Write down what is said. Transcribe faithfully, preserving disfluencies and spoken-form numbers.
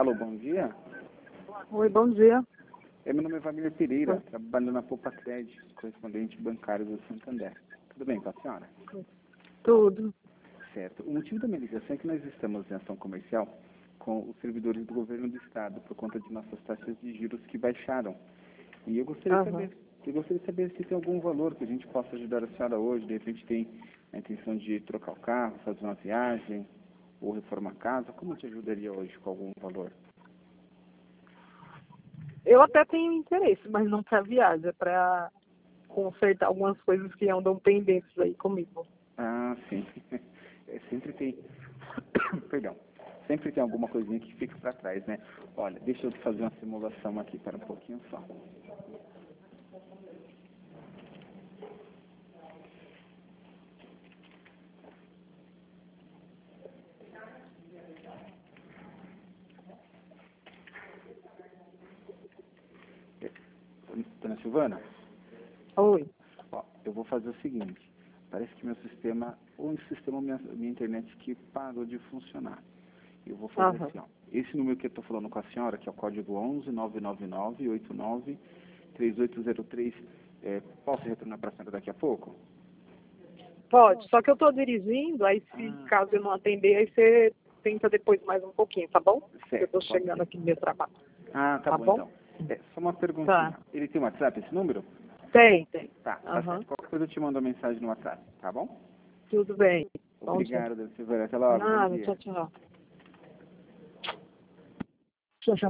Alô, bom dia. Oi, bom dia. É, meu nome é Wagner Pereira, trabalho na Poupa Crédito, correspondente bancário do Santander. Tudo bem com a senhora? Tudo. Certo. O motivo da minha ligação é que nós estamos em ação comercial com os servidores do governo do estado por conta de nossas taxas de juros que baixaram. E eu gostaria, de Aham. saber, eu gostaria de saber se tem algum valor que a gente possa ajudar a senhora hoje. De repente tem a intenção de trocar o carro, fazer uma viagem ou reformar a casa. Como te ajudaria hoje com algum valor? Eu até tenho interesse, mas não para viagem, é para consertar algumas coisas que andam pendentes aí comigo. Ah, sim. É, sempre tem, perdão, sempre tem alguma coisinha que fica para trás, né? Olha, deixa eu fazer uma simulação aqui, para um pouquinho só. É, Dona Silvana, Oi. ó, eu vou fazer o seguinte. Parece que meu sistema, ou o sistema, minha, minha internet que parou de funcionar. Eu vou fazer Aham. assim, ó. Esse número que eu estou falando com a senhora, que é o código onze nove nove nove oito nove três oito zero três, é, posso retornar para a senhora daqui a pouco? Pode, só que eu estou dirigindo, aí se Ah, caso eu não atender, aí você tenta depois mais um pouquinho, tá bom? Porque eu certo, estou pode chegando ser. aqui no meu trabalho. Ah, tá, Tá bom, bom? então. É, só uma perguntinha. Tá. Ele tem WhatsApp, esse número? Tem, tem. Tá, tá Aham. certo. Qualquer coisa eu te mando uma mensagem no WhatsApp, tá bom? Tudo bem. Bom dia. Obrigado, dona Silvana. Até logo, bom Nada, dia. tchau, tchau. Tchau, tchau.